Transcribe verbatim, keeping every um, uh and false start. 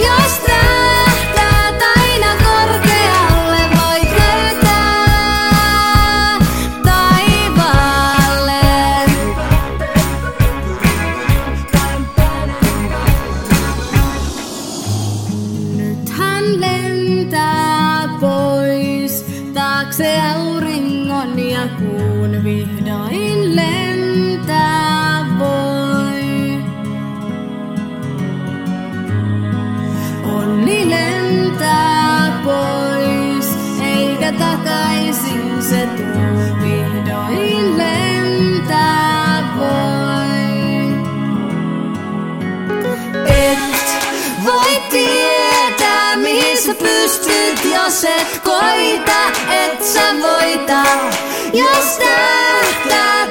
Jos tähtäät aina korkealle, voit löytää taivaalle. Nyt hän lentää pois taakse auringon ja kuun vihdoin lentää voi. Onni lentää pois, eikä takaisin se tuu, vihdoin lentää voi. Et voi tietää, mihin sä pystyt, jos et koita, et sä voita. Jos tähtää